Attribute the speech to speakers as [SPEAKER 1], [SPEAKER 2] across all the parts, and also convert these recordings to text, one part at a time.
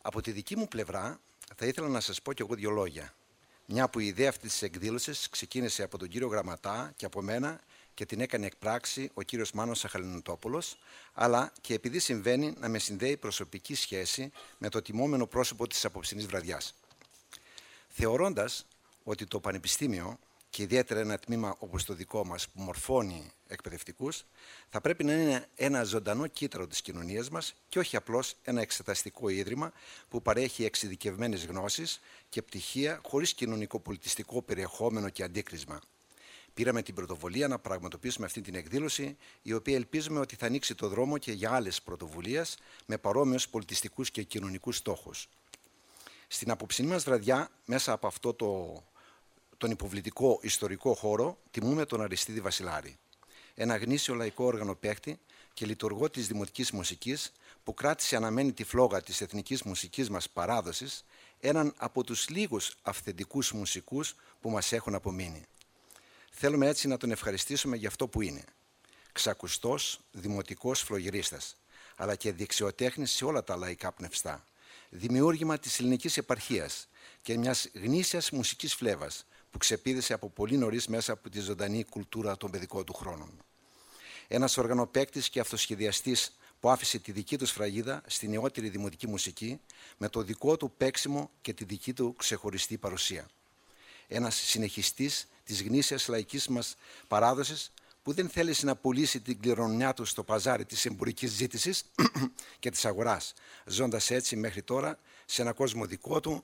[SPEAKER 1] Από τη δική μου πλευρά θα ήθελα να σας πω κι εγώ δύο λόγια. Μια που η ιδέα αυτής της εκδήλωσης ξεκίνησε από τον κύριο Γραμματά και από μένα και την έκανε εκπράξη ο κύριος Μάνος Σαχαλινοτόπουλος, αλλά και επειδή συμβαίνει να με συνδέει προσωπική σχέση με το τιμόμενο πρόσωπο της απόψινής βραδιάς. Θεωρώντας ότι το Πανεπιστήμιο, και ιδιαίτερα ένα τμήμα όπως το δικό μας που μορφώνει εκπαιδευτικούς, θα πρέπει να είναι ένα ζωντανό κύτταρο της κοινωνίας μας και όχι απλώς ένα εξεταστικό ίδρυμα που παρέχει εξειδικευμένες γνώσεις και πτυχία χωρίς κοινωνικο-πολιτιστικό περιεχόμενο και αντίκρισμα. Πήραμε την πρωτοβουλία να πραγματοποιήσουμε αυτή την εκδήλωση, η οποία ελπίζουμε ότι θα ανοίξει το δρόμο και για άλλες πρωτοβουλίες με παρόμοιους πολιτιστικούς και κοινωνικούς στόχους. Στην απόψινή μας βραδιά, μέσα από αυτό τον υποβλητικό ιστορικό χώρο, τιμούμε τον Αριστίδη Βασιλάρη. Ένα γνήσιο λαϊκό οργανοπαίχτη και λειτουργό της δημοτικής μουσικής που κράτησε αναμένη τη φλόγα της εθνικής μουσικής μας παράδοσης, έναν από τους λίγους αυθεντικούς μουσικούς που μας έχουν απομείνει. Θέλουμε έτσι να τον ευχαριστήσουμε για αυτό που είναι. Ξακουστός, δημοτικός φλογερίστας, αλλά και δεξιοτέχνης σε όλα τα λαϊκά πνευστά. Δημιούργημα της ελληνικής επαρχίας και μιας γνήσιας μουσικής φλέβας που ξεπήδησε από πολύ νωρίς μέσα από τη ζωντανή κουλτούρα των παιδικών του χρόνων. Ένας οργανοπαίκτης και αυτοσχεδιαστής που άφησε τη δική του σφραγίδα στη νεότερη δημοτική μουσική με το δικό του παίξιμο και τη δική του ξεχωριστή παρουσία. Ένας συνεχιστής της γνήσιας λαϊκής μας παράδοσης που δεν θέλησε να πουλήσει την κληρονομιά του στο παζάρι της εμπορικής ζήτησης και της αγοράς, ζώντας έτσι μέχρι τώρα σε ένα κόσμο δικό του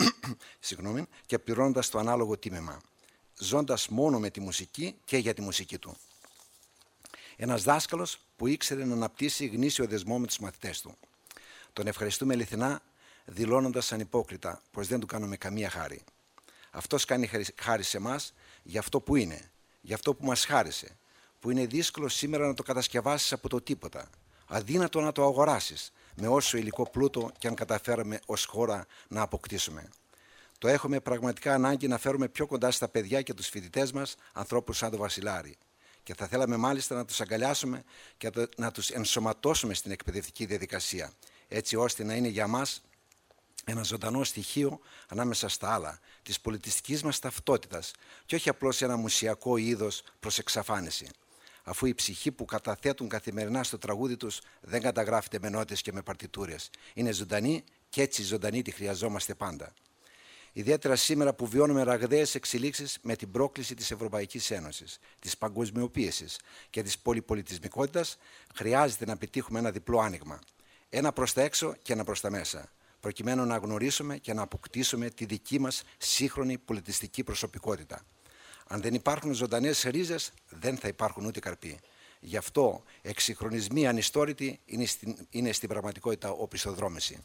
[SPEAKER 1] και πληρώνοντας το ανάλογο τίμημα, ζώντας μόνο με τη μουσική και για τη μουσική του. Ένας δάσκαλος που ήξερε να αναπτύσσει γνήσιο δεσμό με τους μαθητές του. Τον ευχαριστούμε ειλικρινά, δηλώνοντας ανυπόκριτα πως δεν του κάνουμε καμία χάρη. Αυτός κάνει χάρη σε εμάς για αυτό που είναι, για αυτό που μας χάρισε, που είναι δύσκολο σήμερα να το κατασκευάσεις από το τίποτα, αδύνατο να το αγοράσεις, με όσο υλικό πλούτο και αν καταφέραμε ως χώρα να αποκτήσουμε. Το έχουμε πραγματικά ανάγκη να φέρουμε πιο κοντά στα παιδιά και τους φοιτητές μας ανθρώπους σαν τον Βασιλάρη. Και θα θέλαμε μάλιστα να τους αγκαλιάσουμε και να τους ενσωματώσουμε στην εκπαιδευτική διαδικασία, έτσι ώστε να είναι για μας ένα ζωντανό στοιχείο ανάμεσα στα άλλα, της πολιτιστικής μας ταυτότητας και όχι απλώς ένα μουσιακό είδος προς εξαφάνιση, αφού η ψυχή που καταθέτουν καθημερινά στο τραγούδι τους δεν καταγράφεται με νότες και με παρτιτούρες. Είναι ζωντανή και έτσι ζωντανή τη χρειαζόμαστε πάντα. Ιδιαίτερα σήμερα που βιώνουμε ραγδαίες εξελίξεις με την πρόκληση της Ευρωπαϊκής Ένωσης, της παγκοσμιοποίησης και της πολυπολιτισμικότητας, χρειάζεται να πετύχουμε ένα διπλό άνοιγμα. Ένα προς τα έξω και ένα προς τα μέσα, προκειμένου να γνωρίσουμε και να αποκτήσουμε τη δική μας σύγχρονη πολιτιστική προσωπικότητα. Αν δεν υπάρχουν ζωντανές ρίζες, δεν θα υπάρχουν ούτε καρποί. Γι' αυτό εξυγχρονισμοί ανιστόρητοι είναι στην πραγματικότητα οπισθοδρόμηση.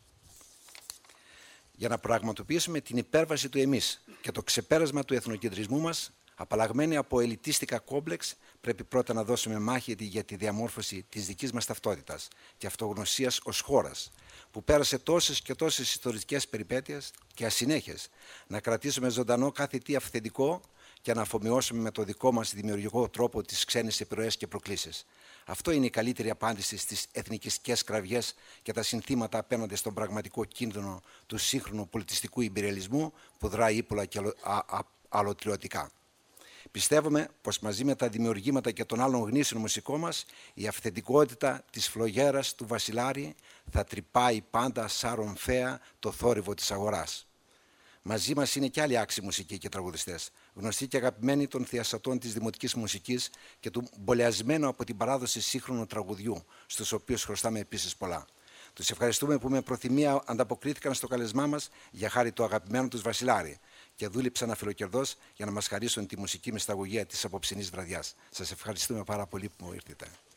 [SPEAKER 1] Για να πραγματοποιήσουμε την υπέρβαση του εμείς και το ξεπέρασμα του εθνοκεντρισμού μας, απαλλαγμένοι από ελιτίστικα κόμπλεξ, πρέπει πρώτα να δώσουμε μάχη για τη διαμόρφωση της δικής μας ταυτότητας και αυτογνωσίας ως χώρας, που πέρασε τόσες και τόσες ιστορικές περιπέτειες και ασυνέχειες, να κρατήσουμε ζωντανό κάθε τι αυθεντικό και να αφομοιώσουμε με το δικό μας δημιουργικό τρόπο τις ξένες επιρροές και προκλήσεις. Αυτό είναι η καλύτερη απάντηση στις εθνικιστικές κραυγές και τα συνθήματα απέναντι στον πραγματικό κίνδυνο του σύγχρονου πολιτιστικού ιμπεριαλισμού που δράει ύπουλα και αλωτριωτικά. Πιστεύουμε πως μαζί με τα δημιουργήματα και των άλλων γνήσιων μουσικών μας, η αυθεντικότητα της φλογέρας του Βασιλάρη θα τρυπάει πάντα σαν ρομφαία το θόρυβο της αγοράς. Μαζί μας είναι και άλλοι άξιοι μουσικοί και τραγουδιστές, γνωστοί και αγαπημένοι των θειασατών της δημοτικής μουσικής και του μπολεασμένου από την παράδοση σύγχρονου τραγουδιού, στους οποίους χρωστάμε επίσης πολλά. Τους ευχαριστούμε που με προθυμία ανταποκρίθηκαν στο καλεσμά μας για χάρη του αγαπημένου τους Βασιλάρη και δούλεψαν αφιλοκερδώς για να μας χαρίσουν τη μουσική μυσταγωγία της απόψινής βραδιάς. Σας ευχαριστούμε πάρα πολύ που ήρθατε.